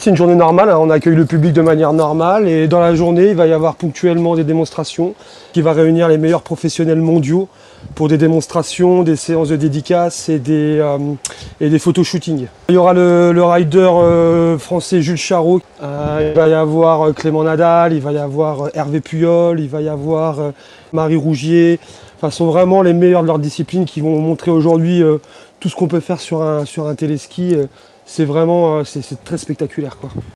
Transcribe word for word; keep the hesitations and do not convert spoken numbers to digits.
c'est une journée normale, hein. On accueille le public de manière normale et dans la journée, il va y avoir ponctuellement des démonstrations qui vont réunir les meilleurs professionnels mondiaux pour des démonstrations, des séances de dédicaces et des, euh, et des photoshootings. Il y aura le, le rider euh, français Jules Charot, euh, il va y avoir Clément Nadal, il va y avoir Hervé Puyol, il va y avoir euh, Marie Rougier. Enfin, ce sont vraiment les meilleurs de leur discipline qui vont montrer aujourd'hui euh, tout ce qu'on peut faire sur un, sur un téléski. Euh, c'est vraiment euh, c'est, c'est très spectaculaire, quoi.